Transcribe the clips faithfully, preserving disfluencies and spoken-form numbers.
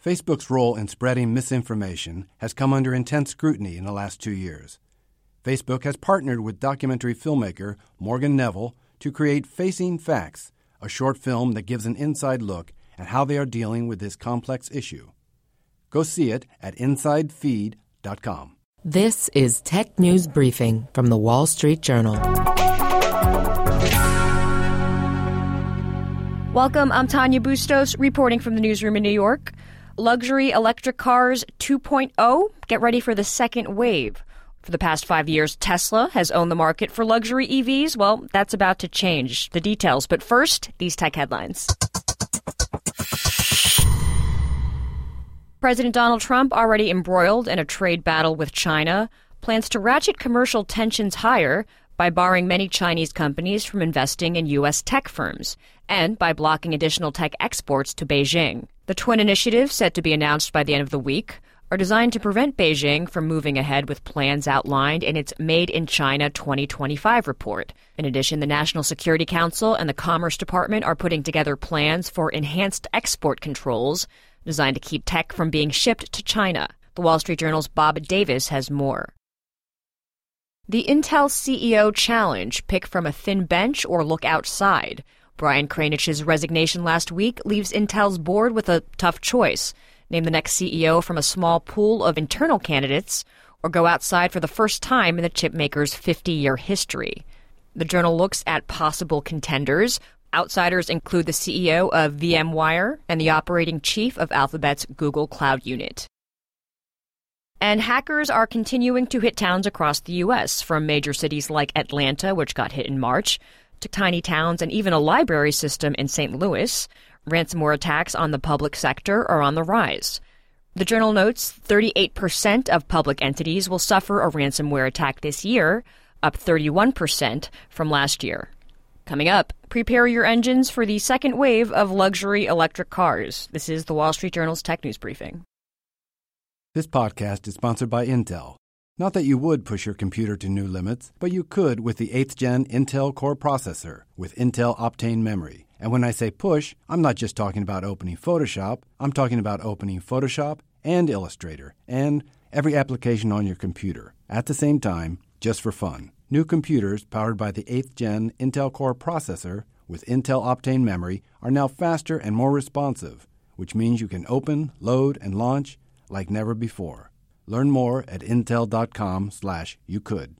Facebook's role in spreading misinformation has come under intense scrutiny in the last two years. Facebook has partnered with documentary filmmaker Morgan Neville to create Facing Facts, a short film that gives an inside look at how they are dealing with this complex issue. Go see it at inside feed dot com. This is Tech News Briefing from the Wall Street Journal. Welcome, I'm Tanya Bustos, reporting from the newsroom in New York. Luxury electric cars two point oh, get ready for the second wave. For the past five years, Tesla has owned the market for luxury E Vs. Well, that's about to change. The details. But first, these tech headlines. President Donald Trump, already embroiled in a trade battle with China, plans to ratchet commercial tensions higher by barring many Chinese companies from investing in U S tech firms and by blocking additional tech exports to Beijing. The twin initiatives, set to be announced by the end of the week, are designed to prevent Beijing from moving ahead with plans outlined in its Made in China twenty twenty-five report. In addition, the National Security Council and the Commerce Department are putting together plans for enhanced export controls designed to keep tech from being shipped to China. The Wall Street Journal's Bob Davis has more. The Intel C E O challenge: pick from a thin bench or look outside. Brian Kranich's resignation last week leaves Intel's board with a tough choice. Name the next C E O from a small pool of internal candidates, or go outside for the first time in the chipmaker's fifty-year history. The Journal looks at possible contenders. Outsiders include the C E O of VMware and the operating chief of Alphabet's Google Cloud unit. And hackers are continuing to hit towns across the U S, from major cities like Atlanta, which got hit in March, to tiny towns and even a library system in Saint Louis. Ransomware attacks on the public sector are on the rise. The Journal notes thirty-eight percent of public entities will suffer a ransomware attack this year, up thirty-one percent from last year. Coming up, prepare your engines for the second wave of luxury electric cars. This is the Wall Street Journal's Tech News Briefing. This podcast is sponsored by Intel. Not that you would push your computer to new limits, but you could with the eighth gen Intel Core processor with Intel Optane memory. And when I say push, I'm not just talking about opening Photoshop. I'm talking about opening Photoshop and Illustrator and every application on your computer at the same time, just for fun. New computers powered by the eighth gen Intel Core processor with Intel Optane memory are now faster and more responsive, which means you can open, load, and launch like never before. Learn more at intel.com slash you could.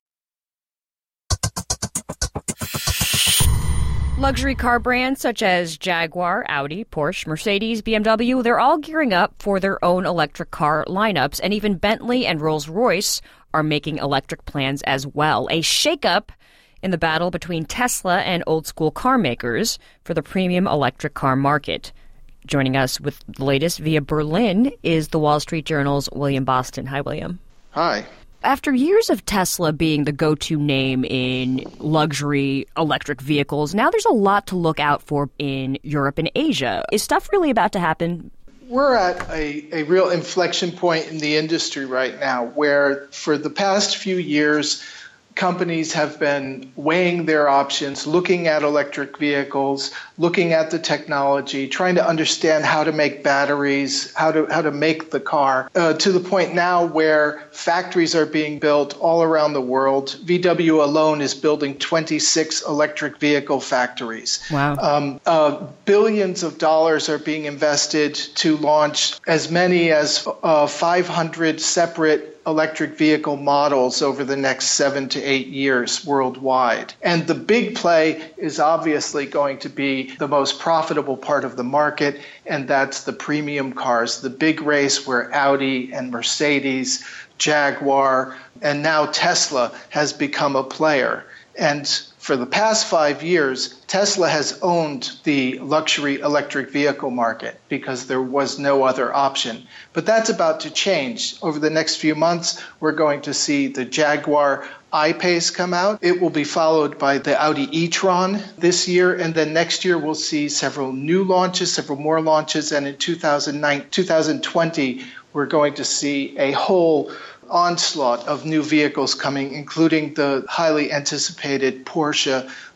Luxury car brands such as Jaguar, Audi, Porsche, Mercedes, B M W, they're all gearing up for their own electric car lineups, and even Bentley and Rolls-Royce are making electric plans as well. A shakeup in the battle between Tesla and old-school car makers for the premium electric car market. Joining us with the latest via Berlin is the Wall Street Journal's William Boston. Hi, William. Hi. After years of Tesla being the go-to name in luxury electric vehicles, now there's a lot to look out for in Europe and Asia. Is stuff really about to happen? We're at a, a real inflection point in the industry right now, where for the past few years, companies have been weighing their options, looking at electric vehicles, looking at the technology, trying to understand how to make batteries, how to how to make the car, uh, to the point now where factories are being built all around the world. V W alone is building twenty-six electric vehicle factories. Wow. Um, uh, billions of dollars are being invested to launch as many as uh, five hundred separate electric vehicle models over the next seven to eight years worldwide. And the big play is obviously going to be the most profitable part of the market, and that's the premium cars, the big race where Audi and Mercedes, Jaguar, and now Tesla has become a player. And for the past five years, Tesla has owned the luxury electric vehicle market because there was no other option. But that's about to change. Over the next few months, we're going to see the Jaguar I-Pace come out. It will be followed by the Audi e-tron this year, and then next year we'll see several new launches, several more launches, and in two thousand nine, two thousand twenty, we're going to see a whole onslaught of new vehicles coming, including the highly anticipated Porsche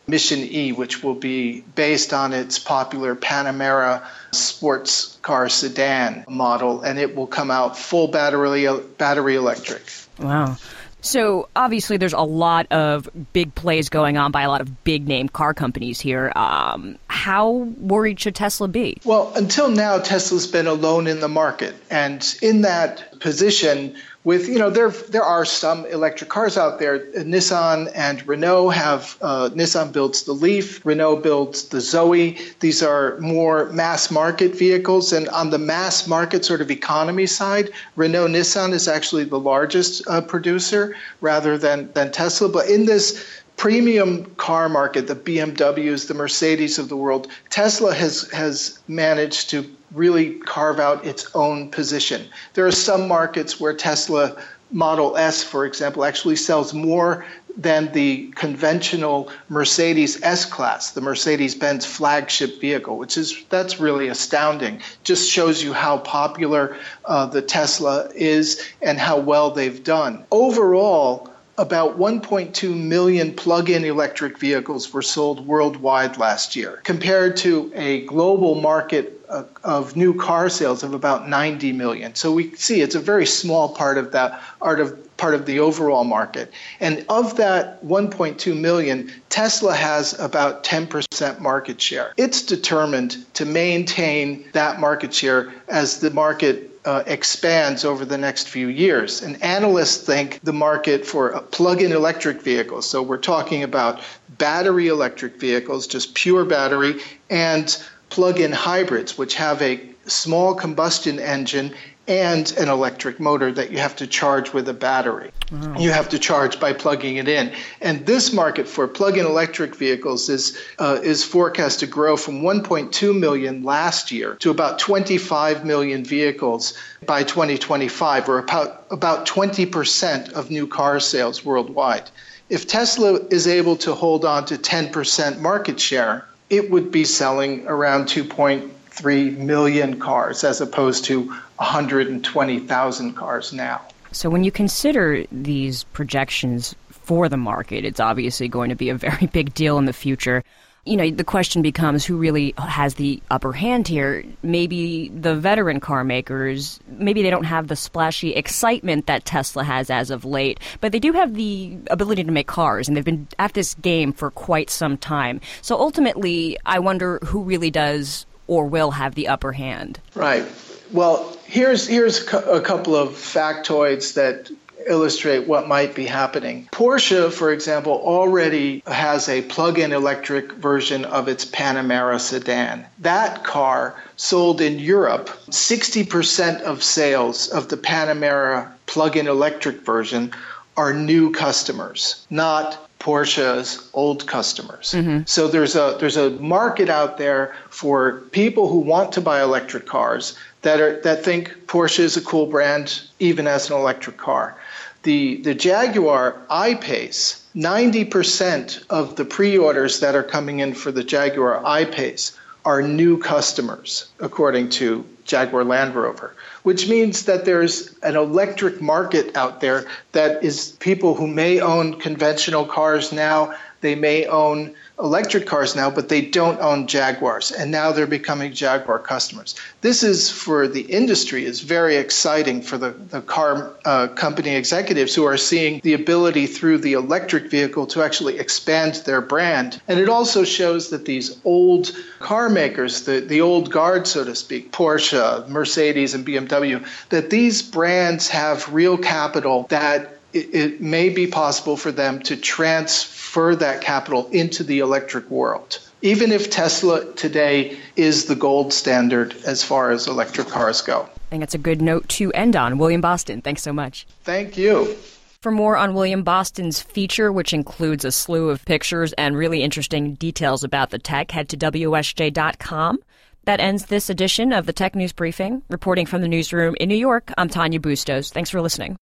Mission E, which will be based on its popular Panamera sports car sedan model, and it will come out full battery battery electric. Wow. So obviously there's a lot of big plays going on by a lot of big-name car companies here. Um, how worried should Tesla be? Well, until now, Tesla's been alone in the market. And in that position, with, you know, there there are some electric cars out there. Nissan and Renault have, uh, Nissan builds the Leaf, Renault builds the Zoe. These are more mass market vehicles. And on the mass market sort of economy side, Renault Nissan is actually the largest uh, producer rather than, than Tesla. But in this premium car market, the B M Ws, the Mercedes of the world, Tesla has has managed to really carve out its own position. There are some markets where Tesla Model S, for example, actually sells more than the conventional Mercedes S-Class, the Mercedes-Benz flagship vehicle, which is, that's really astounding. Just shows you how popular uh, the Tesla is and how well they've done. Overall, about one point two million plug-in electric vehicles were sold worldwide last year, compared to a global market uh, of new car sales of about ninety million. So we see it's a very small part of that part of part of the overall market. And of that one point two million, Tesla has about ten percent market share. It's determined to maintain that market share as the market Uh, expands over the next few years. And analysts think the market for plug-in electric vehicles, so we're talking about battery electric vehicles, just pure battery, and plug-in hybrids, which have a small combustion engine and an electric motor that you have to charge with a battery. Wow. You have to charge by plugging it in. And this market for plug-in electric vehicles is uh, is forecast to grow from one point two million last year to about twenty-five million vehicles by twenty twenty-five, or about, about twenty percent of new car sales worldwide. If Tesla is able to hold on to ten percent market share, it would be selling around two point three million cars as opposed to one hundred twenty thousand cars now. So when you consider these projections for the market, it's obviously going to be a very big deal in the future. You know, the question becomes who really has the upper hand here. Maybe the veteran car makers, maybe they don't have the splashy excitement that Tesla has as of late, but they do have the ability to make cars, and they've been at this game for quite some time. So ultimately, I wonder who really does or will have the upper hand. Right. Well, here's here's a couple of factoids that illustrate what might be happening. Porsche, for example, already has a plug-in electric version of its Panamera sedan. That car sold in Europe, sixty percent of sales of the Panamera plug-in electric version are new customers, not Porsche's old customers. Mm-hmm. So there's a there's a market out there for people who want to buy electric cars that are that think Porsche is a cool brand, even as an electric car. The the Jaguar I-Pace, ninety percent of the pre-orders that are coming in for the Jaguar I-Pace are new customers, according to Jaguar Land Rover, which means that there's an electric market out there that is people who may own conventional cars now, they may own electric cars now, but they don't own Jaguars, and now they're becoming Jaguar customers. This is, for the industry, is very exciting for the, the car uh, company executives who are seeing the ability through the electric vehicle to actually expand their brand. And it also shows that these old car makers, the, the old guard, so to speak, Porsche, Mercedes, and B M W, that these brands have real capital that it, it may be possible for them to transfer that capital into the electric world. Even if Tesla today is the gold standard as far as electric cars go. I think that's a good note to end on. William Boston, thanks so much. Thank you. For more on William Boston's feature, which includes a slew of pictures and really interesting details about the tech, head to W S J dot com. That ends this edition of the Tech News Briefing. Reporting from the newsroom in New York, I'm Tanya Bustos. Thanks for listening.